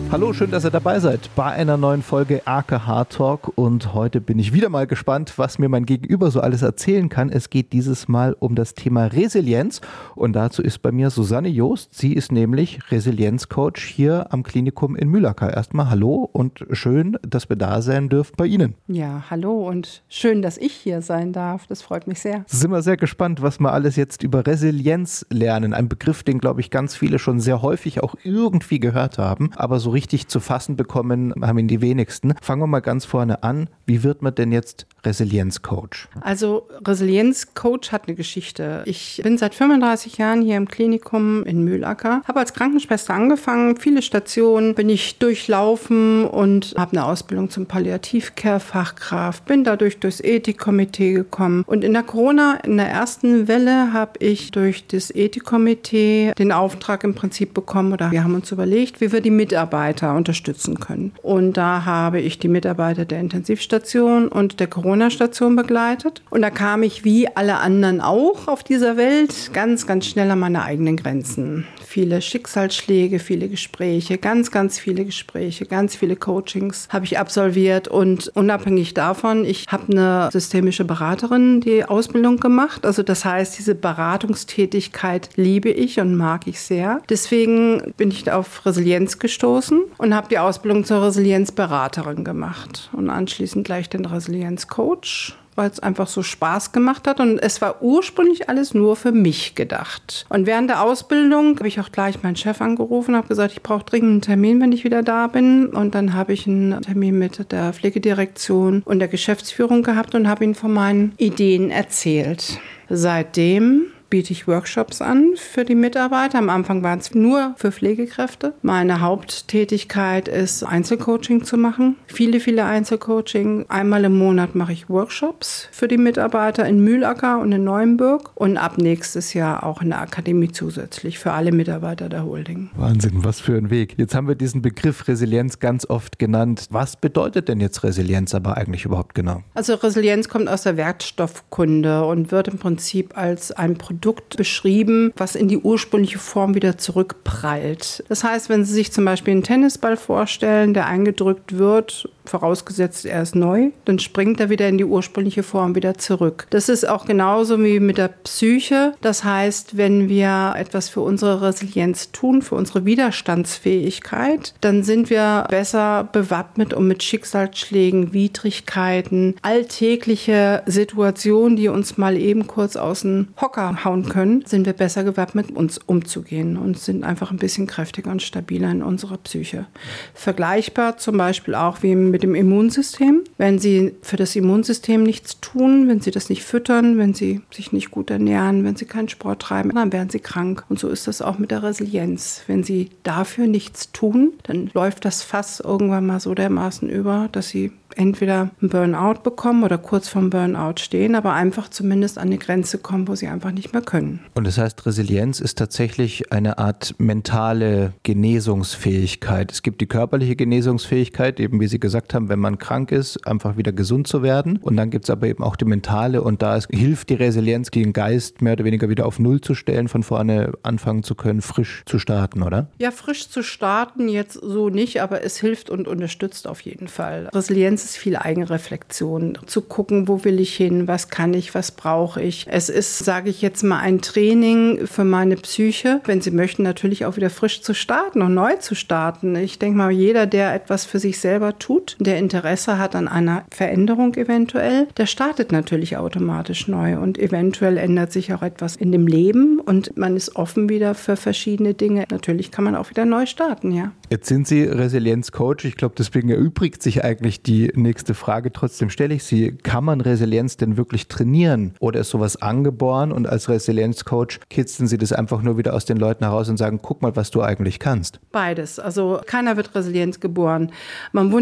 Hallo, schön, dass ihr dabei seid bei einer neuen Folge AKH Talk und heute bin ich wieder mal gespannt, was mir mein Gegenüber so alles erzählen kann. Es geht dieses Mal um das Thema Resilienz und dazu ist bei mir Susanne Joost. Sie ist nämlich Resilienzcoach hier am Klinikum in Mühlacker. Erstmal hallo und schön, dass wir da sein dürfen bei Ihnen. Ja, hallo und schön, dass ich hier sein darf. Das freut mich sehr. Sind wir sehr gespannt, was wir alles jetzt über Resilienz lernen. Ein Begriff, den, glaube ich, ganz viele schon sehr häufig auch irgendwie gehört haben, aber so richtig zu fassen bekommen haben ihn die wenigsten. Fangen wir mal ganz vorne an. Wie wird man denn jetzt Resilienzcoach? Also Resilienzcoach hat eine Geschichte. Ich bin seit 35 Jahren hier im Klinikum in Mühlacker, habe als Krankenschwester angefangen, viele Stationen bin ich durchlaufen und habe eine Ausbildung zum Palliativcare-Fachkraft, bin dadurch durchs Ethikkomitee gekommen und in der ersten Welle habe ich durch das Ethikkomitee den Auftrag im Prinzip bekommen oder wir haben uns überlegt, wie wir die Mitarbeiter unterstützen können. Und da habe ich die Mitarbeiter der Intensivstation und der Corona-Station begleitet. Und da kam ich wie alle anderen auch auf dieser Welt ganz, ganz schnell an meine eigenen Grenzen. Viele Schicksalsschläge, viele Gespräche, ganz viele Gespräche, ganz viele Coachings habe ich absolviert. Und unabhängig davon, ich habe eine systemische Beraterin die Ausbildung gemacht. Also das heißt, diese Beratungstätigkeit liebe ich und mag ich sehr. Deswegen bin ich auf Resilienz gestoßen und habe die Ausbildung zur Resilienzberaterin gemacht und anschließend gleich den Resilienzcoach, weil es einfach so Spaß gemacht hat und es war ursprünglich alles nur für mich gedacht. Und während der Ausbildung habe ich auch gleich meinen Chef angerufen und habe gesagt, ich brauche dringend einen Termin, wenn ich wieder da bin. Und dann habe ich einen Termin mit der Pflegedirektion und der Geschäftsführung gehabt und habe ihnen von meinen Ideen erzählt. Seitdem biete ich Workshops an für die Mitarbeiter. Am Anfang waren es nur für Pflegekräfte. Meine Haupttätigkeit ist, Einzelcoaching zu machen. Viele Einzelcoaching. Einmal im Monat mache ich Workshops für die Mitarbeiter in Mühlacker und in Neuenburg und ab nächstes Jahr auch in der Akademie zusätzlich für alle Mitarbeiter der Holding. Wahnsinn, was für ein Weg. Jetzt haben wir diesen Begriff Resilienz ganz oft genannt. Was bedeutet denn jetzt Resilienz aber eigentlich überhaupt genau? Also Resilienz kommt aus der Werkstoffkunde und wird im Prinzip als ein Produkt beschrieben, was in die ursprüngliche Form wieder zurückprallt. Das heißt, wenn Sie sich zum Beispiel einen Tennisball vorstellen, der eingedrückt wird, vorausgesetzt er ist neu, dann springt er wieder in die ursprüngliche Form wieder zurück. Das ist auch genauso wie mit der Psyche. Das heißt, wenn wir etwas für unsere Resilienz tun, für unsere Widerstandsfähigkeit, dann sind wir besser bewappnet, um mit Schicksalsschlägen, Widrigkeiten, alltägliche Situationen, die uns mal eben kurz aus dem Hocker hauen können, sind wir besser gewappnet, uns umzugehen und sind einfach ein bisschen kräftiger und stabiler in unserer Psyche. Vergleichbar zum Beispiel auch wie mit dem Immunsystem. Wenn Sie für das Immunsystem nichts tun, wenn Sie das nicht füttern, wenn Sie sich nicht gut ernähren, wenn Sie keinen Sport treiben, dann werden Sie krank. Und so ist das auch mit der Resilienz. Wenn Sie dafür nichts tun, dann läuft das Fass irgendwann mal so dermaßen über, dass Sie entweder einen Burnout bekommen oder kurz vorm Burnout stehen, aber einfach zumindest an eine Grenze kommen, wo sie einfach nicht mehr können. Und das heißt, Resilienz ist tatsächlich eine Art mentale Genesungsfähigkeit. Es gibt die körperliche Genesungsfähigkeit, eben wie Sie gesagt haben, wenn man krank ist, einfach wieder gesund zu werden. Und dann gibt es aber eben auch die mentale und da hilft die Resilienz, den Geist mehr oder weniger wieder auf Null zu stellen, von vorne anfangen zu können, frisch zu starten, oder? Ja, frisch zu starten jetzt so nicht, aber es hilft und unterstützt auf jeden Fall. Resilienz ist viel Eigenreflexion, zu gucken, wo will ich hin, was kann ich, was brauche ich. Es ist, sage ich jetzt mal, ein Training für meine Psyche, wenn Sie möchten, natürlich auch wieder frisch zu starten und neu zu starten. Ich denke mal, jeder, der etwas für sich selber tut, der Interesse hat an einer Veränderung eventuell, der startet natürlich automatisch neu und eventuell ändert sich auch etwas in dem Leben und man ist offen wieder für verschiedene Dinge. Natürlich kann man auch wieder neu starten, ja. Jetzt sind Sie Resilienzcoach. Ich glaube, deswegen erübrigt sich eigentlich die nächste Frage. Trotzdem stelle ich sie. Kann man Resilienz denn wirklich trainieren? Oder ist sowas angeboren und als Resilienzcoach kitzeln Sie das einfach nur wieder aus den Leuten heraus und sagen, guck mal, was du eigentlich kannst? Beides. Also keiner wird resilient geboren. Man wundert sich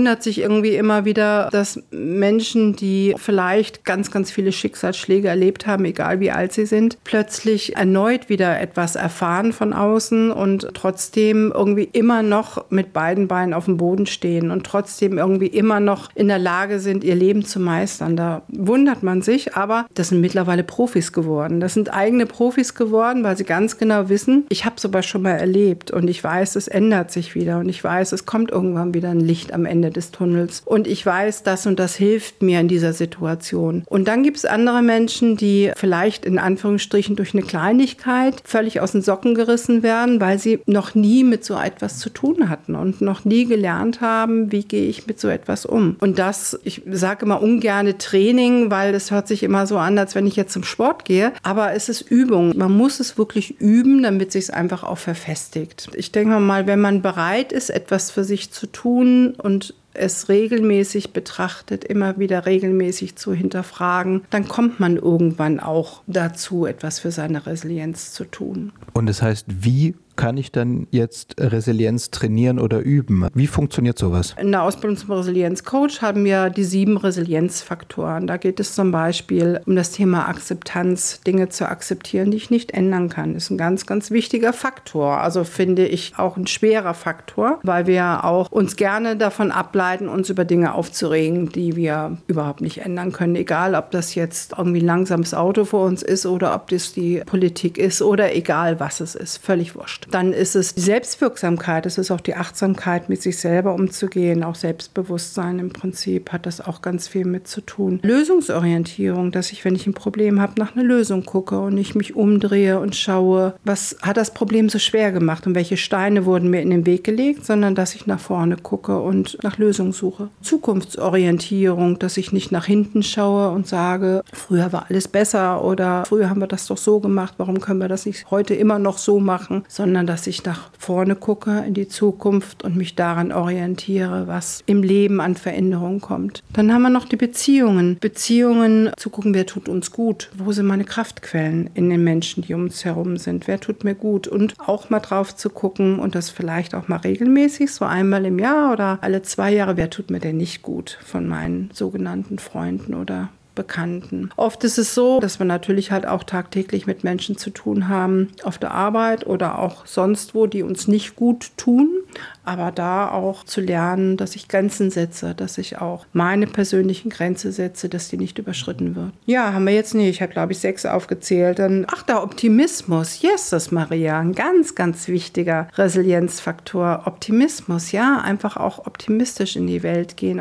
irgendwie immer wieder, dass Menschen, die vielleicht ganz, ganz viele Schicksalsschläge erlebt haben, egal wie alt sie sind, plötzlich erneut wieder etwas erfahren von außen und trotzdem irgendwie immer noch mit beiden Beinen auf dem Boden stehen und trotzdem irgendwie immer noch in der Lage sind, ihr Leben zu meistern. Da wundert man sich, aber das sind mittlerweile Profis geworden. Das sind eigene Profis geworden, weil sie ganz genau wissen, ich habe es aber schon mal erlebt und ich weiß, es ändert sich wieder und ich weiß, es kommt irgendwann wieder ein Licht am Ende des Tunnels und ich weiß, das und das hilft mir in dieser Situation. Und dann gibt es andere Menschen, die vielleicht in Anführungsstrichen durch eine Kleinigkeit völlig aus den Socken gerissen werden, weil sie noch nie mit so etwas zu tun hatten und noch nie gelernt haben, wie gehe ich mit so etwas um. Und das, ich sage immer ungerne Training, weil das hört sich immer so an, als wenn ich jetzt zum Sport gehe, aber es ist Übung. Man muss es wirklich üben, damit sich es einfach auch verfestigt. Ich denke mal, wenn man bereit ist, etwas für sich zu tun und es regelmäßig betrachtet, immer wieder regelmäßig zu hinterfragen, dann kommt man irgendwann auch dazu, etwas für seine Resilienz zu tun. Und das heißt, wie kann ich dann jetzt Resilienz trainieren oder üben? Wie funktioniert sowas? In der Ausbildung zum Resilienzcoach haben wir die 7 Resilienzfaktoren. Da geht es zum Beispiel um das Thema Akzeptanz, Dinge zu akzeptieren, die ich nicht ändern kann. Das ist ein ganz, ganz wichtiger Faktor. Also finde ich auch ein schwerer Faktor, weil wir auch uns gerne davon ableiten, uns über Dinge aufzuregen, die wir überhaupt nicht ändern können. Egal, ob das jetzt irgendwie ein langsames Auto vor uns ist oder ob das die Politik ist oder egal, was es ist. Völlig wurscht. Dann ist es die Selbstwirksamkeit, es ist auch die Achtsamkeit, mit sich selber umzugehen, auch Selbstbewusstsein im Prinzip hat das auch ganz viel mit zu tun. Lösungsorientierung, dass ich, wenn ich ein Problem habe, nach einer Lösung gucke und ich mich umdrehe und schaue, was hat das Problem so schwer gemacht und welche Steine wurden mir in den Weg gelegt, sondern dass ich nach vorne gucke und nach Lösungen suche. Zukunftsorientierung, dass ich nicht nach hinten schaue und sage, früher war alles besser oder früher haben wir das doch so gemacht, warum können wir das nicht heute immer noch so machen, sondern dass ich nach vorne gucke in die Zukunft und mich daran orientiere, was im Leben an Veränderungen kommt. Dann haben wir noch die Beziehungen. Beziehungen, zu gucken, wer tut uns gut? Wo sind meine Kraftquellen in den Menschen, die um uns herum sind? Wer tut mir gut? Und auch mal drauf zu gucken und das vielleicht auch mal regelmäßig, so einmal im Jahr oder alle 2 Jahre, wer tut mir denn nicht gut von meinen sogenannten Freunden oder Bekannten. Oft ist es so, dass wir natürlich halt auch tagtäglich mit Menschen zu tun haben, auf der Arbeit oder auch sonst wo, die uns nicht gut tun. Aber da auch zu lernen, dass ich Grenzen setze, dass ich auch meine persönlichen Grenzen setze, dass die nicht überschritten wird. Ja, haben wir jetzt nicht. Ich habe, glaube ich, 6 aufgezählt. Dann, der Optimismus. Jesus Maria, ein ganz, ganz wichtiger Resilienzfaktor. Optimismus, ja, einfach auch optimistisch in die Welt gehen.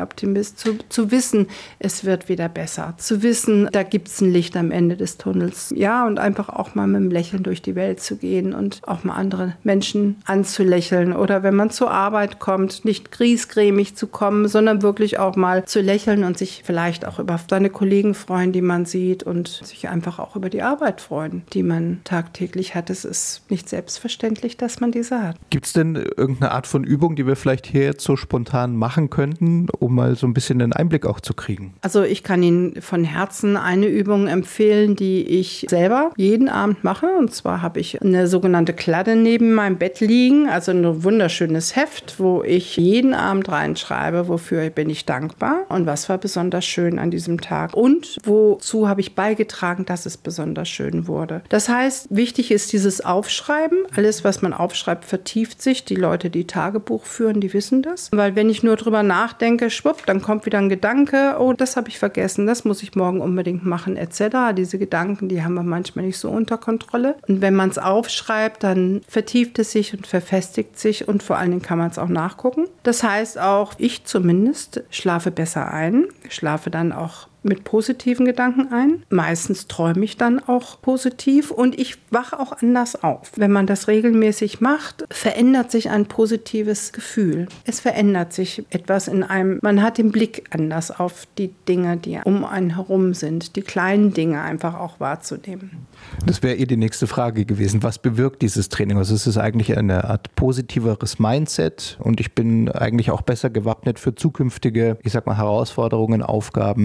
Zu wissen, es wird wieder besser. Zu wissen, da gibt es ein Licht am Ende des Tunnels. Ja, und einfach auch mal mit einem Lächeln durch die Welt zu gehen und auch mal andere Menschen anzulächeln. Oder wenn man zur Arbeit kommt, nicht griesgrämig zu kommen, sondern wirklich auch mal zu lächeln und sich vielleicht auch über seine Kollegen freuen, die man sieht und sich einfach auch über die Arbeit freuen, die man tagtäglich hat. Es ist nicht selbstverständlich, dass man diese hat. Gibt es denn irgendeine Art von Übung, die wir vielleicht hier jetzt so spontan machen könnten, um mal so ein bisschen einen Einblick auch zu kriegen? Also ich kann Ihnen von Herzen eine Übung empfehlen, die ich selber jeden Abend mache. Und zwar habe ich eine sogenannte Kladde neben meinem Bett liegen, also ein wunderschönes Heft, wo ich jeden Abend reinschreibe, wofür bin ich dankbar und was war besonders schön an diesem Tag und wozu habe ich beigetragen, dass es besonders schön wurde. Das heißt, wichtig ist dieses Aufschreiben. Alles, was man aufschreibt, vertieft sich. Die Leute, die Tagebuch führen, die wissen das. Weil wenn ich nur drüber nachdenke, schwupp, dann kommt wieder ein Gedanke, oh, das habe ich vergessen, das muss ich morgen unbedingt machen, etc. Diese Gedanken, die haben wir manchmal nicht so unter Kontrolle. Und wenn man es aufschreibt, dann vertieft es sich und verfestigt sich und vor allen Dingen kann man es auch nachgucken. Das heißt auch, ich zumindest schlafe besser ein, schlafe dann auch mit positiven Gedanken ein. Meistens träume ich dann auch positiv und ich wache auch anders auf. Wenn man das regelmäßig macht, verändert sich ein positives Gefühl. Es verändert sich etwas in einem, man hat den Blick anders auf die Dinge, die um einen herum sind, die kleinen Dinge einfach auch wahrzunehmen. Das wäre die nächste Frage gewesen. Was bewirkt dieses Training? Also es ist eigentlich eine Art positiveres Mindset und ich bin eigentlich auch besser gewappnet für zukünftige, Herausforderungen, Aufgaben in die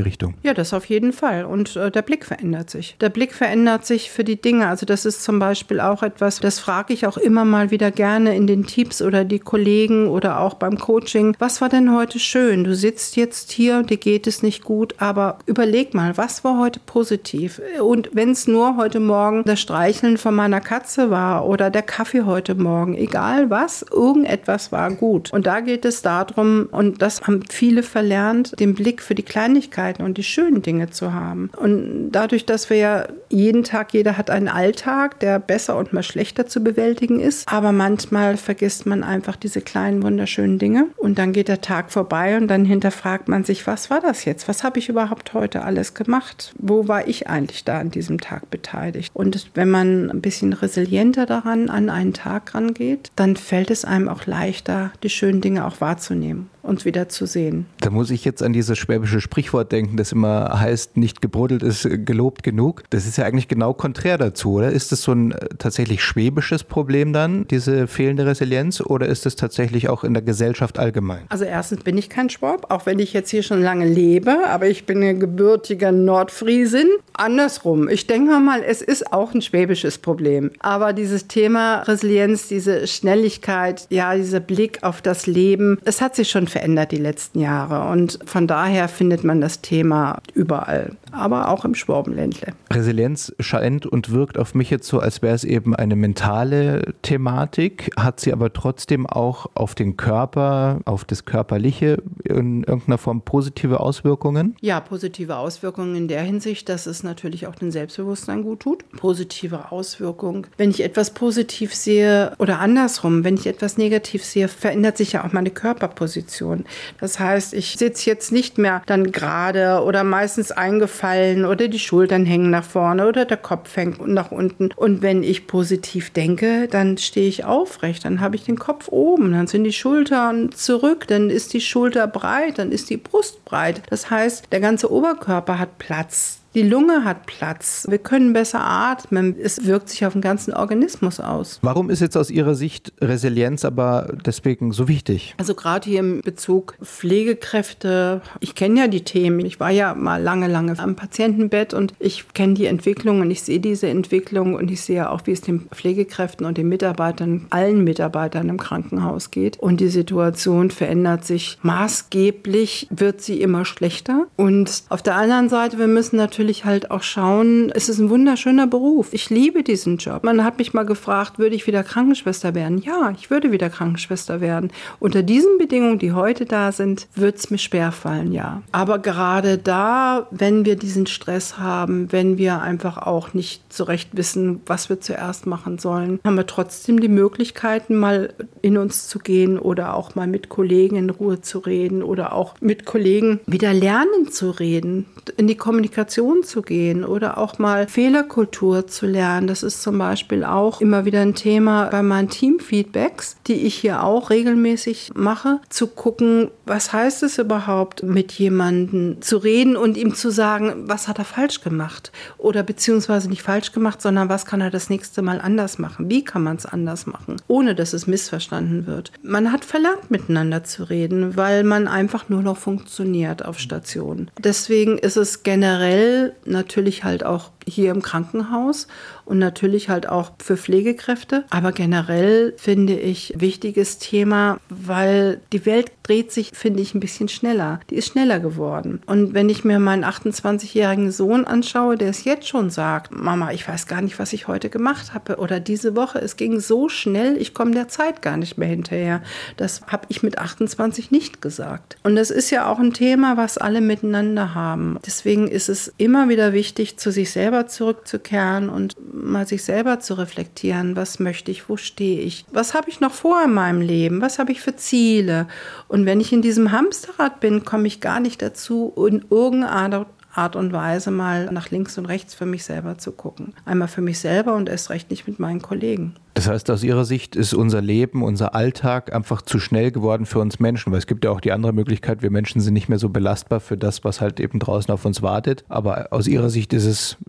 Richtung. Ja, das auf jeden Fall. Und der Blick verändert sich. Der Blick verändert sich für die Dinge. Also das ist zum Beispiel auch etwas, das frage ich auch immer mal wieder gerne in den Teams oder die Kollegen oder auch beim Coaching. Was war denn heute schön? Du sitzt jetzt hier, dir geht es nicht gut, aber überleg mal, was war heute positiv? Und wenn es nur heute Morgen das Streicheln von meiner Katze war oder der Kaffee heute Morgen, egal was, irgendetwas war gut. Und da geht es darum, und das haben viele verlernt, den Blick für die Kleinigkeiten und die schönen Dinge zu haben. Und dadurch, dass wir ja jeden Tag, jeder hat einen Alltag, der besser und mal schlechter zu bewältigen ist, aber manchmal vergisst man einfach diese kleinen, wunderschönen Dinge und dann geht der Tag vorbei und dann hinterfragt man sich, was war das jetzt? Was habe ich überhaupt heute alles gemacht? Wo war ich eigentlich da an diesem Tag beteiligt? Und wenn man ein bisschen resilienter daran an einen Tag rangeht, dann fällt es einem auch leichter, die schönen Dinge auch wahrzunehmen und wieder zu sehen. Da muss ich jetzt an dieses schwäbische Sprichwort denken, das immer heißt, nicht gebruddelt ist gelobt genug. Das ist ja eigentlich genau konträr dazu, oder? Ist das so ein tatsächlich schwäbisches Problem dann, diese fehlende Resilienz, oder ist es tatsächlich auch in der Gesellschaft allgemein? Also erstens bin ich kein Schwab, auch wenn ich jetzt hier schon lange lebe, aber ich bin eine gebürtige Nordfriesin. Andersrum, ich denke mal, es ist auch ein schwäbisches Problem. Aber dieses Thema Resilienz, diese Schnelligkeit, ja, dieser Blick auf das Leben, es hat sich schon verändert die letzten Jahre. Und von daher findet man das Thema überall, aber auch im Schwabenländle. Resilienz scheint und wirkt auf mich jetzt so, als wäre es eben eine mentale Thematik, hat sie aber trotzdem auch auf den Körper, auf das Körperliche in irgendeiner Form positive Auswirkungen? Ja, positive Auswirkungen in der Hinsicht, dass es natürlich auch dem Selbstbewusstsein gut tut. Positive Auswirkungen. Wenn ich etwas positiv sehe oder andersrum, wenn ich etwas negativ sehe, verändert sich ja auch meine Körperposition. Das heißt, ich sitze jetzt nicht mehr dann gerade oder meistens eingefallen oder die Schultern hängen nach vorne oder der Kopf hängt nach unten. Und wenn ich positiv denke, dann stehe ich aufrecht, dann habe ich den Kopf oben, dann sind die Schultern zurück, dann ist die Schulter breit, dann ist die Brust breit. Das heißt, der ganze Oberkörper hat Platz. Die Lunge hat Platz. Wir können besser atmen. Es wirkt sich auf den ganzen Organismus aus. Warum ist jetzt aus Ihrer Sicht Resilienz aber deswegen so wichtig? Also gerade hier im Bezug Pflegekräfte. Ich kenne ja die Themen. Ich war ja mal lange am Patientenbett und ich kenne die Entwicklung und ich sehe diese Entwicklung und ich sehe auch, wie es den Pflegekräften und den Mitarbeitern, allen Mitarbeitern im Krankenhaus geht. Und die Situation verändert sich maßgeblich, wird sie immer schlechter. Und auf der anderen Seite, wir müssen natürlich halt auch schauen, es ist ein wunderschöner Beruf. Ich liebe diesen Job. Man hat mich mal gefragt, würde ich wieder Krankenschwester werden? Ja, ich würde wieder Krankenschwester werden. Unter diesen Bedingungen, die heute da sind, wird es mir schwerfallen, ja. Aber gerade da, wenn wir diesen Stress haben, wenn wir einfach auch nicht so recht wissen, was wir zuerst machen sollen, haben wir trotzdem die Möglichkeiten, mal in uns zu gehen oder auch mal mit Kollegen in Ruhe zu reden oder auch mit Kollegen wieder lernen zu reden, in die Kommunikation zu gehen oder auch mal Fehlerkultur zu lernen. Das ist zum Beispiel auch immer wieder ein Thema bei meinen Teamfeedbacks, die ich hier auch regelmäßig mache, zu gucken, was heißt es überhaupt, mit jemandem zu reden und ihm zu sagen, was hat er falsch gemacht oder beziehungsweise nicht falsch gemacht, sondern was kann er das nächste Mal anders machen? Wie kann man es anders machen, ohne dass es missverstanden wird? Man hat verlernt, miteinander zu reden, weil man einfach nur noch funktioniert auf Stationen. Deswegen ist es generell natürlich halt auch hier im Krankenhaus und natürlich halt auch für Pflegekräfte. Aber generell finde ich wichtiges Thema, weil die Welt dreht sich, finde ich, ein bisschen schneller. Die ist schneller geworden. Und wenn ich mir meinen 28-jährigen Sohn anschaue, der es jetzt schon sagt, Mama, ich weiß gar nicht, was ich heute gemacht habe oder diese Woche, es ging so schnell, ich komme der Zeit gar nicht mehr hinterher. Das habe ich mit 28 nicht gesagt. Und das ist ja auch ein Thema, was alle miteinander haben. Deswegen ist es immer wieder wichtig, zu sich selber zurückzukehren und mal sich selber zu reflektieren. Was möchte ich? Wo stehe ich? Was habe ich noch vor in meinem Leben? Was habe ich für Ziele? Und wenn ich in diesem Hamsterrad bin, komme ich gar nicht dazu, in irgendeiner Art und Weise mal nach links und rechts für mich selber zu gucken. Einmal für mich selber und erst recht nicht mit meinen Kollegen. Das heißt, aus Ihrer Sicht ist unser Leben, unser Alltag einfach zu schnell geworden für uns Menschen, weil es gibt ja auch die andere Möglichkeit, wir Menschen sind nicht mehr so belastbar für das, was halt eben draußen auf uns wartet. Aber aus Ihrer Sicht ist es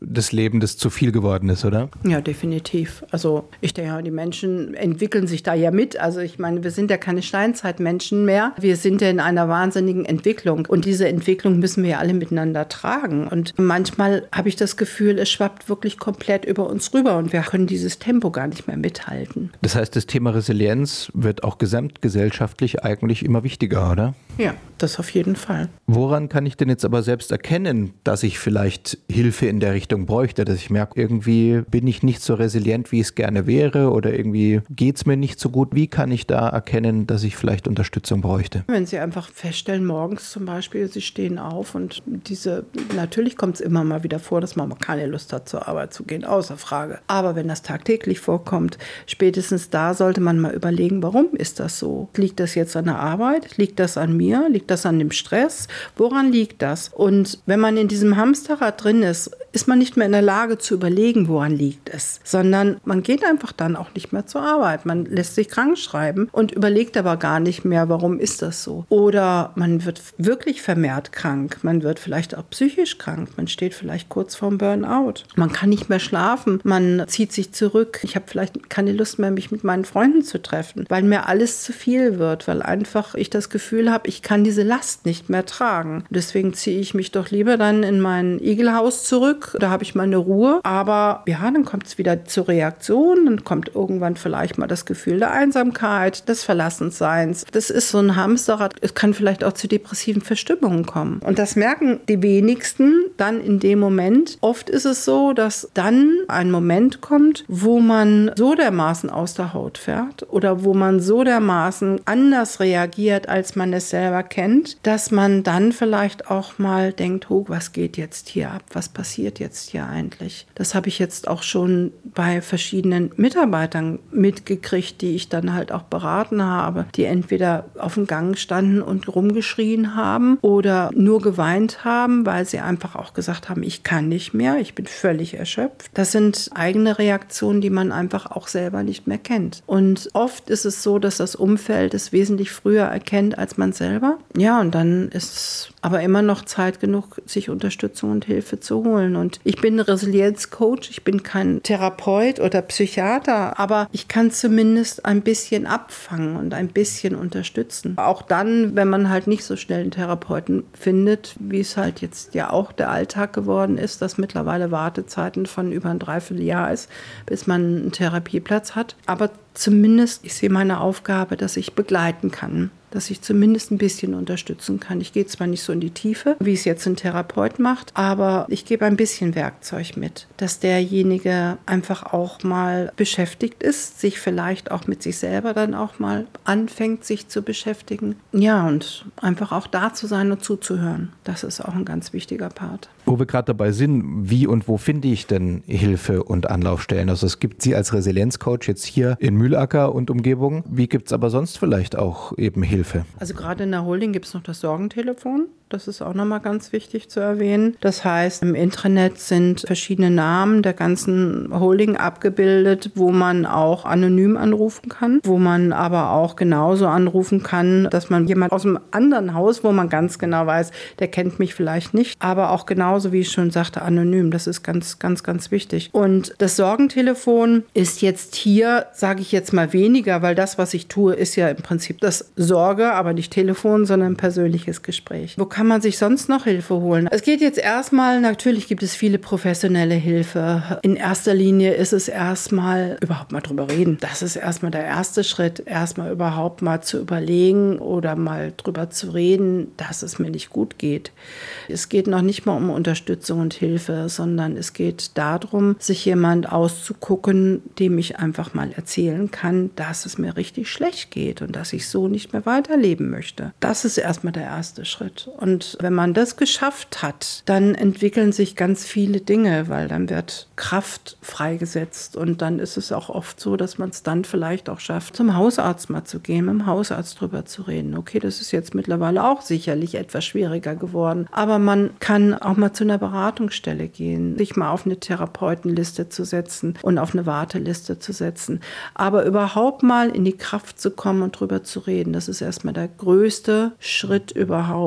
das Leben, das zu viel geworden ist, oder? Ja, definitiv. Also ich denke, die Menschen entwickeln sich da ja mit. Also ich meine, wir sind ja keine Steinzeitmenschen mehr. Wir sind ja in einer wahnsinnigen Entwicklung. Und diese Entwicklung müssen wir ja alle miteinander tragen. Und manchmal habe ich das Gefühl, es schwappt wirklich komplett über uns rüber und wir können dieses Tempo gar nicht mehr mithalten. Das heißt, das Thema Resilienz wird auch gesamtgesellschaftlich eigentlich immer wichtiger, oder? Ja, das auf jeden Fall. Woran kann ich denn jetzt aber selbst erkennen, dass ich vielleicht Hilfe in der Richtung bräuchte, dass ich merke, irgendwie bin ich nicht so resilient, wie ich es gerne wäre oder irgendwie geht es mir nicht so gut? Wie kann ich da erkennen, dass ich vielleicht Unterstützung bräuchte? Wenn Sie einfach feststellen, morgens zum Beispiel, Sie stehen auf und natürlich kommt es immer mal wieder vor, dass man keine Lust hat, zur Arbeit zu gehen, außer Frage. Aber wenn das tagtäglich vorkommt, spätestens da sollte man mal überlegen, warum ist das so? Liegt das jetzt an der Arbeit? Liegt das an mir? Liegt das an dem Stress? Woran liegt das? Und wenn man in diesem Hamsterrad drin ist, ist man nicht mehr in der Lage zu überlegen, woran liegt es, sondern man geht einfach dann auch nicht mehr zur Arbeit. Man lässt sich krank schreiben und überlegt aber gar nicht mehr, warum ist das so? Oder man wird wirklich vermehrt krank. Man wird vielleicht auch psychisch krank. Man steht vielleicht kurz vorm Burnout. Man kann nicht mehr schlafen. Man zieht sich zurück. Ich habe vielleicht keine Lust mehr, mich mit meinen Freunden zu treffen, weil mir alles zu viel wird, weil einfach ich das Gefühl habe, ich kann diese Last nicht mehr tragen. Deswegen ziehe ich mich doch lieber dann in mein Igelhaus zurück. Da habe ich meine Ruhe. Aber ja, dann kommt es wieder zur Reaktion. Dann kommt irgendwann vielleicht mal das Gefühl der Einsamkeit, des Verlassenseins. Das ist so ein Hamsterrad. Es kann vielleicht auch zu depressiven Verstimmungen kommen. Und das merken die wenigsten dann in dem Moment. Oft ist es so, dass dann ein Moment kommt, wo man so dermaßen aus der Haut fährt oder wo man so dermaßen anders reagiert, als man es selber kennt, dass man dann vielleicht auch mal denkt, oh, was geht jetzt hier ab? Was passiert jetzt hier eigentlich? Das habe ich jetzt auch schon bei verschiedenen Mitarbeitern mitgekriegt, die ich dann halt auch beraten habe, die entweder auf dem Gang standen und rumgeschrien haben oder nur geweint haben, weil sie einfach auch gesagt haben, ich kann nicht mehr, ich bin völlig erschöpft. Das sind eigene Reaktionen, die man einfach auch selber nicht mehr kennt. Und oft ist es so, dass das Umfeld es wesentlich früher erkennt als man selber. Ja, und dann ist es aber immer noch Zeit genug, sich Unterstützung und Hilfe zu holen. Und ich bin Resilienzcoach, ich bin kein Therapeut oder Psychiater, aber ich kann zumindest ein bisschen abfangen und ein bisschen unterstützen. Auch dann, wenn man halt nicht so schnell einen Therapeuten findet, wie es halt jetzt ja auch der Alltag geworden ist, dass mittlerweile Wartezeiten von über ein Dreivierteljahr ist, bis man einen Therapieplatz hat. Aber zumindest, ich sehe meine Aufgabe, dass ich begleiten kann, dass ich zumindest ein bisschen unterstützen kann. Ich gehe zwar nicht so in die Tiefe, wie es jetzt ein Therapeut macht, aber ich gebe ein bisschen Werkzeug mit, dass derjenige einfach auch mal beschäftigt ist, sich vielleicht auch mit sich selber dann auch mal anfängt, sich zu beschäftigen. Ja, und einfach auch da zu sein und zuzuhören. Das ist auch ein ganz wichtiger Part. Wo wir gerade dabei sind, wie und wo finde ich denn Hilfe und Anlaufstellen? Also es gibt Sie als Resilienzcoach jetzt hier in Mühlacker und Umgebung. Wie gibt es aber sonst vielleicht auch eben Hilfe? Also gerade in der Holding gibt es noch das Sorgentelefon. Das ist auch nochmal ganz wichtig zu erwähnen. Das heißt, im Intranet sind verschiedene Namen der ganzen Holding abgebildet, wo man auch anonym anrufen kann, wo man aber auch genauso anrufen kann, dass man jemand aus einem anderen Haus, wo man ganz genau weiß, der kennt mich vielleicht nicht, aber auch genauso, wie ich schon sagte, anonym. Das ist ganz, ganz, ganz wichtig. Und das Sorgentelefon ist jetzt hier, sage ich jetzt mal weniger, weil das, was ich tue, ist ja im Prinzip das Sorge, aber nicht Telefon, sondern ein persönliches Gespräch. Wo kann man sich sonst noch Hilfe holen? Es geht jetzt erstmal, natürlich gibt es viele professionelle Hilfe. In erster Linie ist es erstmal überhaupt mal drüber reden. Das ist erstmal der erste Schritt, erstmal überhaupt mal zu überlegen oder mal drüber zu reden, dass es mir nicht gut geht. Es geht noch nicht mal um Unterstützung und Hilfe, sondern es geht darum, sich jemand auszugucken, dem ich einfach mal erzählen kann, dass es mir richtig schlecht geht und dass ich so nicht mehr weiterleben möchte. Das ist erstmal der erste Schritt. Und wenn man das geschafft hat, dann entwickeln sich ganz viele Dinge, weil dann wird Kraft freigesetzt und dann ist es auch oft so, dass man es dann vielleicht auch schafft, zum Hausarzt mal zu gehen, mit dem Hausarzt drüber zu reden. Okay, das ist jetzt mittlerweile auch sicherlich etwas schwieriger geworden, aber man kann auch mal zu einer Beratungsstelle gehen, sich mal auf eine Therapeutenliste zu setzen und auf eine Warteliste zu setzen, aber überhaupt mal in die Kraft zu kommen und drüber zu reden, das ist erstmal der größte Schritt überhaupt. Und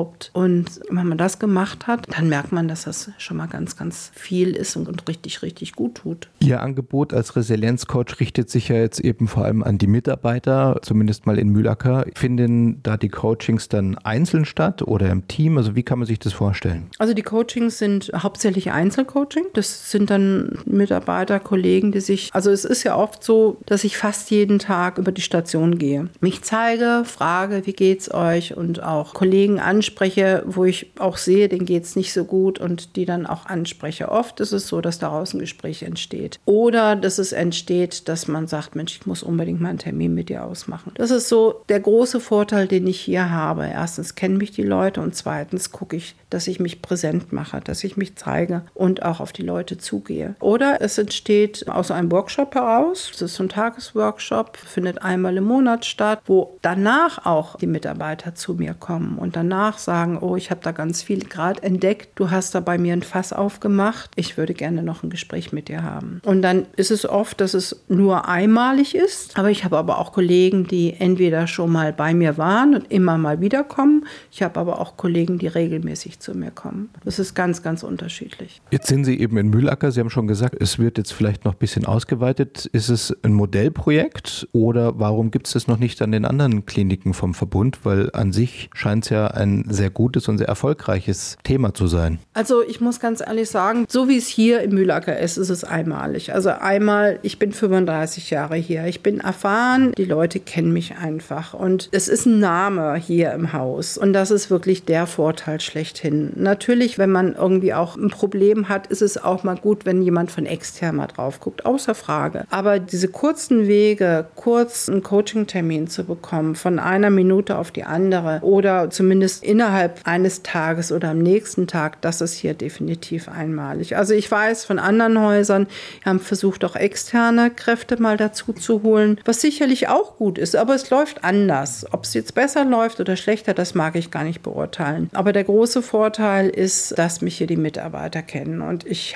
Und wenn man das gemacht hat, dann merkt man, dass das schon mal ganz, ganz viel ist und richtig, richtig gut tut. Ihr Angebot als Resilienzcoach richtet sich ja jetzt eben vor allem an die Mitarbeiter, zumindest mal in Mühlacker. Finden da die Coachings dann einzeln statt oder im Team? Also wie kann man sich das vorstellen? Also die Coachings sind hauptsächlich Einzelcoaching. Das sind dann Mitarbeiter, Kollegen, die sich, also es ist ja oft so, dass ich fast jeden Tag über die Station gehe. Mich zeige, frage, wie geht's euch und auch Kollegen anspreche, wo ich auch sehe, denen geht's nicht so gut und die dann auch anspreche. Oft ist es so, dass daraus ein Gespräch entsteht. Oder dass es entsteht, dass man sagt, Mensch, ich muss unbedingt mal einen Termin mit dir ausmachen. Das ist so der große Vorteil, den ich hier habe. Erstens kennen mich die Leute und zweitens gucke ich, dass ich mich präsent mache, dass ich mich zeige und auch auf die Leute zugehe. Oder es entsteht aus einem Workshop heraus. Das ist so ein Tagesworkshop, findet einmal im Monat statt, wo danach auch die Mitarbeiter zu mir kommen und danach sagen, oh, ich habe da ganz viel gerade entdeckt, du hast da bei mir ein Fass aufgemacht, ich würde gerne noch ein Gespräch mit dir haben. Und dann ist es oft, dass es nur einmalig ist, aber ich habe aber auch Kollegen, die entweder schon mal bei mir waren und immer mal wiederkommen. Ich habe aber auch Kollegen, die regelmäßig zu mir kommen. Das ist ganz, ganz unterschiedlich. Jetzt sind Sie eben in Mühlacker. Sie haben schon gesagt, es wird jetzt vielleicht noch ein bisschen ausgeweitet. Ist es ein Modellprojekt oder warum gibt es das noch nicht an den anderen Kliniken vom Verbund? Weil an sich scheint es ja ein sehr gutes und sehr erfolgreiches Thema zu sein. Also ich muss ganz ehrlich sagen, so wie es hier in Mühlacker ist es einmalig. Also einmal, ich bin 35 Jahre hier, ich bin erfahren, die Leute kennen mich einfach und es ist ein Name hier im Haus und das ist wirklich der Vorteil schlechthin. Natürlich, wenn man irgendwie auch ein Problem hat, ist es auch mal gut, wenn jemand von extern mal drauf guckt, außer Frage. Aber diese kurzen Wege, kurz einen Coaching-Termin zu bekommen, von einer Minute auf die andere oder zumindest innerhalb eines Tages oder am nächsten Tag, das ist hier definitiv einmalig. Also ich weiß von anderen Häusern, haben versucht, auch externe Kräfte mal dazu zu holen, was sicherlich auch gut ist, aber es läuft anders. Ob es jetzt besser läuft oder schlechter, das mag ich gar nicht beurteilen. Aber der große Vorteil ist, dass mich hier die Mitarbeiter kennen und ich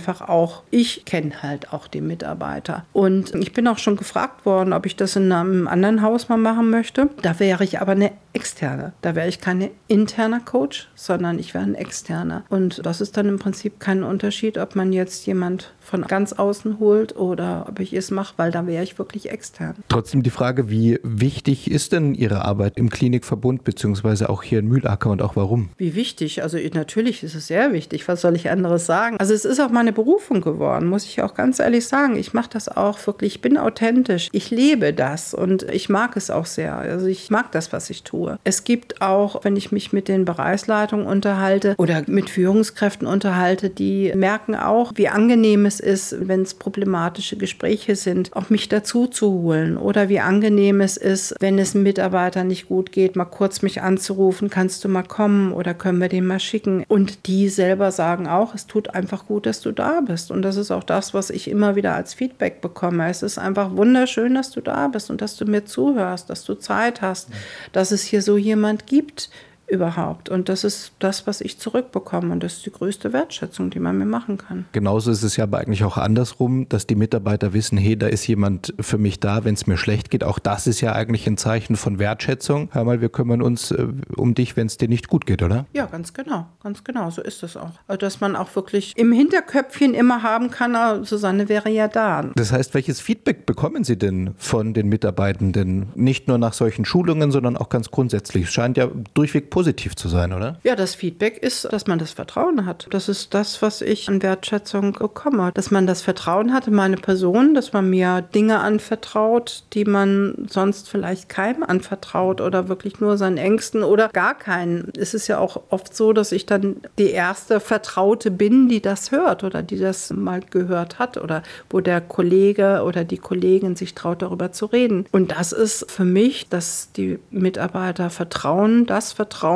kenne halt auch die Mitarbeiter. Und ich bin auch schon gefragt worden, ob ich das in einem anderen Haus mal machen möchte. Da wäre ich aber eine externe. Da wäre ich keine interner Coach, sondern ich wäre ein externer. Und das ist dann im Prinzip kein Unterschied, ob man jetzt jemand von ganz außen holt oder ob ich es mache, weil da wäre ich wirklich extern. Trotzdem die Frage, wie wichtig ist denn Ihre Arbeit im Klinikverbund beziehungsweise auch hier in Mühlacker und auch warum? Wie wichtig? Also natürlich ist es sehr wichtig. Was soll ich anderes sagen? Also es ist auch meine Berufung geworden, muss ich auch ganz ehrlich sagen. Ich mache das auch wirklich, ich bin authentisch. Ich lebe das und ich mag es auch sehr. Also ich mag das, was ich tue. Es gibt auch, wenn ich mich mit den Bereichsleitungen unterhalte oder mit Führungskräften unterhalte, die merken auch, wie angenehm es ist, wenn es problematische Gespräche sind, auch mich dazu zu holen. Oder wie angenehm es ist, wenn es einem Mitarbeiter nicht gut geht, mal kurz mich anzurufen, kannst du mal kommen oder können wir den mal schicken. Und die selber sagen auch, es tut einfach gut, dass du da bist. Und das ist auch das, was ich immer wieder als Feedback bekomme. Es ist einfach wunderschön, dass du da bist und dass du mir zuhörst, dass du Zeit hast, dass es hier so jemand gibt überhaupt. Und das ist das, was ich zurückbekomme. Und das ist die größte Wertschätzung, die man mir machen kann. Genauso ist es ja aber eigentlich auch andersrum, dass die Mitarbeiter wissen, hey, da ist jemand für mich da, wenn es mir schlecht geht. Auch das ist ja eigentlich ein Zeichen von Wertschätzung. Hör mal, wir kümmern uns um dich, wenn es dir nicht gut geht, oder? Ja, ganz genau. So ist es auch. Also, dass man auch wirklich im Hinterköpfchen immer haben kann, Susanne wäre ja da. Das heißt, welches Feedback bekommen Sie denn von den Mitarbeitenden? Nicht nur nach solchen Schulungen, sondern auch ganz grundsätzlich. Es scheint ja durchweg positiv zu sein, oder? Ja, das Feedback ist, dass man das Vertrauen hat. Das ist das, was ich an Wertschätzung bekomme. Dass man das Vertrauen hat in meine Person, dass man mir Dinge anvertraut, die man sonst vielleicht keinem anvertraut oder wirklich nur seinen Ängsten oder gar keinen. Es ist ja auch oft so, dass ich dann die erste Vertraute bin, die das hört oder die das mal gehört hat oder wo der Kollege oder die Kollegin sich traut, darüber zu reden. Und das ist für mich, dass die Mitarbeiter das Vertrauen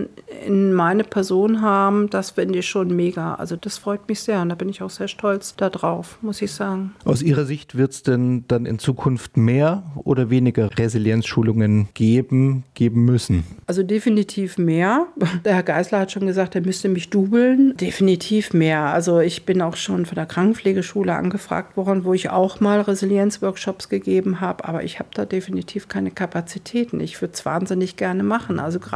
in meine Person haben, das finde ich schon mega. Also das freut mich sehr und da bin ich auch sehr stolz darauf, muss ich sagen. Aus Ihrer Sicht wird es denn dann in Zukunft mehr oder weniger Resilienzschulungen geben müssen? Also definitiv mehr. Der Herr Geisler hat schon gesagt, er müsste mich dubeln. Definitiv mehr. Also ich bin auch schon von der Krankenpflegeschule angefragt worden, wo ich auch mal Resilienzworkshops gegeben habe, aber ich habe da definitiv keine Kapazitäten. Ich würde es wahnsinnig gerne machen. Also gerade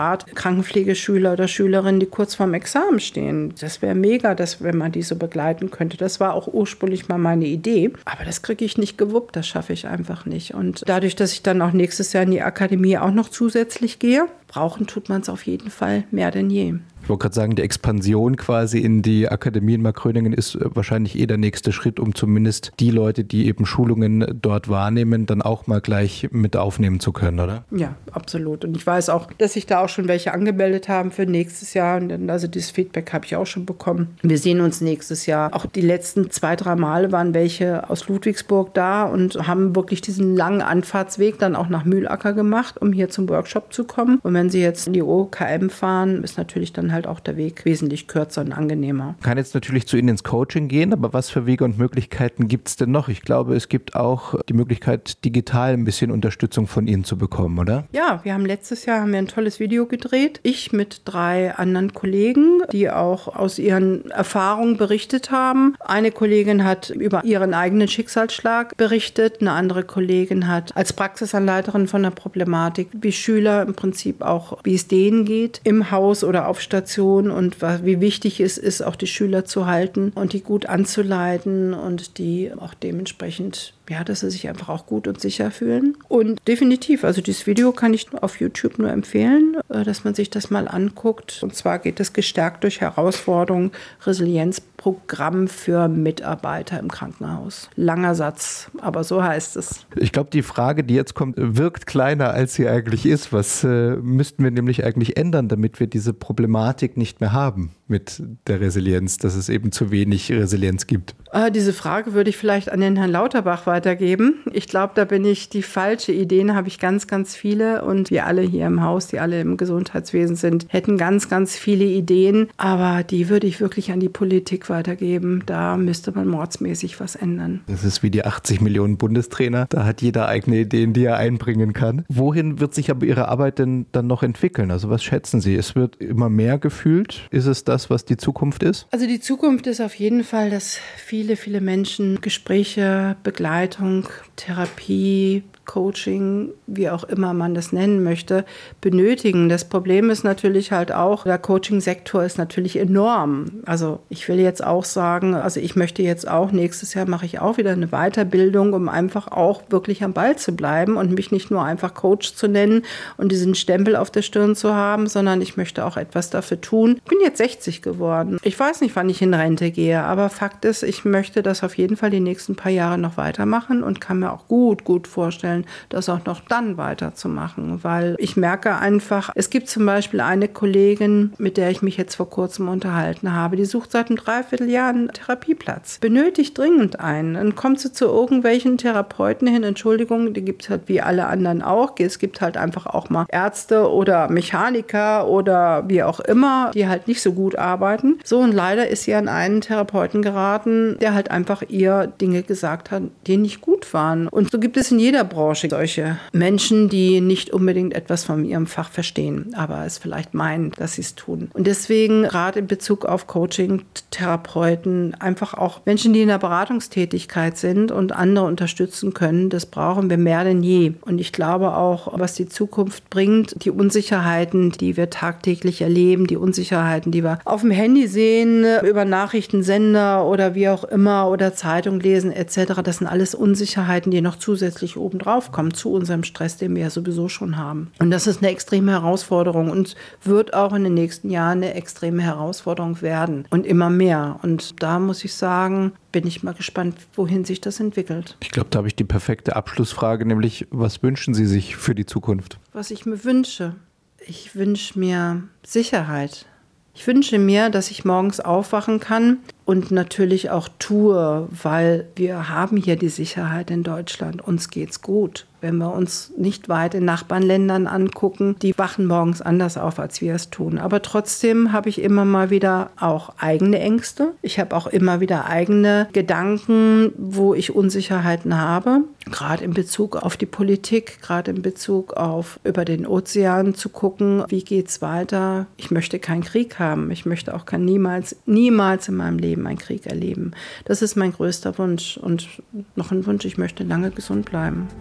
Krankenpflegeschüler oder Schülerinnen, die kurz vorm Examen stehen. Das wäre mega, wenn man die so begleiten könnte. Das war auch ursprünglich mal meine Idee. Aber das kriege ich nicht gewuppt, das schaffe ich einfach nicht. Und dadurch, dass ich dann auch nächstes Jahr in die Akademie auch noch zusätzlich gehe, brauchen tut man es auf jeden Fall mehr denn je. Ich wollte gerade sagen, die Expansion quasi in die Akademie in Markgröningen ist wahrscheinlich der nächste Schritt, um zumindest die Leute, die eben Schulungen dort wahrnehmen, dann auch mal gleich mit aufnehmen zu können, oder? Ja, absolut. Und ich weiß auch, dass sich da auch schon welche angemeldet haben für nächstes Jahr. Und also dieses Feedback habe ich auch schon bekommen. Wir sehen uns nächstes Jahr. Auch die letzten 2-3 Male waren welche aus Ludwigsburg da und haben wirklich diesen langen Anfahrtsweg dann auch nach Mühlacker gemacht, um hier zum Workshop zu kommen. Und wenn sie jetzt in die OKM fahren, ist natürlich dann halt auch der Weg wesentlich kürzer und angenehmer. Ich kann jetzt natürlich zu Ihnen ins Coaching gehen, aber was für Wege und Möglichkeiten gibt es denn noch? Ich glaube, es gibt auch die Möglichkeit, digital ein bisschen Unterstützung von Ihnen zu bekommen, oder? Ja, letztes Jahr ein tolles Video gedreht. Ich mit 3 anderen Kollegen, die auch aus ihren Erfahrungen berichtet haben. Eine Kollegin hat über ihren eigenen Schicksalsschlag berichtet. Eine andere Kollegin hat als Praxisanleiterin von der Problematik, wie Schüler im Prinzip auch, wie es denen geht, im Haus oder auf Station und wie wichtig es ist, auch die Schüler zu halten und die gut anzuleiten und die auch dementsprechend, ja, dass sie sich einfach auch gut und sicher fühlen. Und definitiv, also dieses Video kann ich auf YouTube nur empfehlen, dass man sich das mal anguckt. Und zwar geht es gestärkt durch Herausforderungen, Resilienzprogramm für Mitarbeiter im Krankenhaus. Langer Satz, aber so heißt es. Ich glaube, die Frage, die jetzt kommt, wirkt kleiner, als sie eigentlich ist. Was müssten wir nämlich eigentlich ändern, damit wir diese Problematik nicht mehr haben mit der Resilienz, dass es eben zu wenig Resilienz gibt? Diese Frage würde ich vielleicht an den Herrn Lauterbach weitergeben. Ich glaube, da bin ich die falsche. Ideen habe ich ganz, ganz viele. Und wir alle hier im Haus, die alle im Gesundheitswesen sind, hätten ganz, ganz viele Ideen. Aber die würde ich wirklich an die Politik weitergeben. Da müsste man mordsmäßig was ändern. Das ist wie die 80 Millionen Bundestrainer. Da hat jeder eigene Ideen, die er einbringen kann. Wohin wird sich aber Ihre Arbeit denn dann noch entwickeln? Also was schätzen Sie? Es wird immer mehr gefühlt. Ist es das, was die Zukunft ist? Also die Zukunft ist auf jeden Fall, dass viele, viele Menschen Gespräche, Begleitung, Therapie, Coaching, wie auch immer man das nennen möchte, benötigen. Das Problem ist natürlich halt auch, der Coaching-Sektor ist natürlich enorm. Also ich will jetzt auch sagen, also ich möchte jetzt auch, nächstes Jahr mache ich auch wieder eine Weiterbildung, um einfach auch wirklich am Ball zu bleiben und mich nicht nur einfach Coach zu nennen und diesen Stempel auf der Stirn zu haben, sondern ich möchte auch etwas dafür tun. Ich bin jetzt 60 geworden. Ich weiß nicht, wann ich in Rente gehe, aber Fakt ist, ich möchte das auf jeden Fall die nächsten paar Jahre noch weitermachen und kann mir auch gut vorstellen, das auch noch dann weiterzumachen, weil ich merke einfach, es gibt zum Beispiel eine Kollegin, mit der ich mich jetzt vor kurzem unterhalten habe, die sucht seit einem Dreivierteljahr einen Therapieplatz, benötigt dringend einen. Dann kommt sie zu irgendwelchen Therapeuten hin, Entschuldigung, die gibt es halt wie alle anderen auch, es gibt halt einfach auch mal Ärzte oder Mechaniker oder wie auch immer, die halt nicht so gut arbeiten. So, und leider ist sie an einen Therapeuten geraten, der halt einfach ihr Dinge gesagt hat, die nicht gut waren. Und so gibt es in jeder Branche solche Menschen, die nicht unbedingt etwas von ihrem Fach verstehen, aber es vielleicht meinen, dass sie es tun. Und deswegen gerade in Bezug auf Coaching, Therapeuten, einfach auch Menschen, die in der Beratungstätigkeit sind und andere unterstützen können, das brauchen wir mehr denn je. Und ich glaube auch, was die Zukunft bringt, die Unsicherheiten, die wir tagtäglich erleben, die Unsicherheiten, die wir auf dem Handy sehen, über Nachrichtensender oder wie auch immer oder Zeitung lesen etc., das sind alles Unsicherheiten, die noch zusätzlich obendrauf kommen zu unserem Stress, den wir ja sowieso schon haben. Und das ist eine extreme Herausforderung und wird auch in den nächsten Jahren eine extreme Herausforderung werden und immer mehr. Und da muss ich sagen, bin ich mal gespannt, wohin sich das entwickelt. Ich glaube, da habe ich die perfekte Abschlussfrage, nämlich, was wünschen Sie sich für die Zukunft? Was ich mir wünsche? Ich wünsche mir Sicherheit. Ich wünsche mir, dass ich morgens aufwachen kann und natürlich auch tue, weil wir haben hier die Sicherheit in Deutschland. Uns geht's gut. Wenn wir uns nicht weit in Nachbarländern angucken, die wachen morgens anders auf, als wir es tun. Aber trotzdem habe ich immer mal wieder auch eigene Ängste. Ich habe auch immer wieder eigene Gedanken, wo ich Unsicherheiten habe. Gerade in Bezug auf die Politik, gerade in Bezug auf über den Ozean zu gucken, wie geht's weiter. Ich möchte keinen Krieg haben. Ich möchte auch niemals in meinem Leben einen Krieg erleben. Das ist mein größter Wunsch. Und noch ein Wunsch, ich möchte lange gesund bleiben. Das ist doch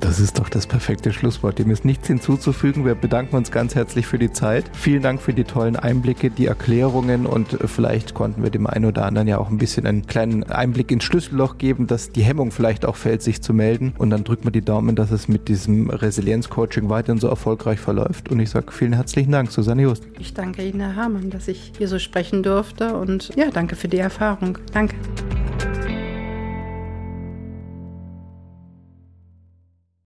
doch das perfekte Schlusswort. Dem ist nichts hinzuzufügen. Wir bedanken uns ganz herzlich für die Zeit. Vielen Dank für die tollen Einblicke, die Erklärungen und vielleicht konnten wir dem einen oder anderen ja auch ein bisschen einen kleinen Einblick ins Schlüsselloch geben, dass die Hemmung vielleicht auch fällt, sich zu melden. Und dann drückt man die Daumen, dass es mit diesem Resilienz-Coaching weiterhin so erfolgreich verläuft. Und ich sage vielen herzlichen Dank, Susanne Just. Ich danke Ihnen, Herr Hamann, dass ich hier so sprechen durfte und ja, danke für die Erfahrung. Danke.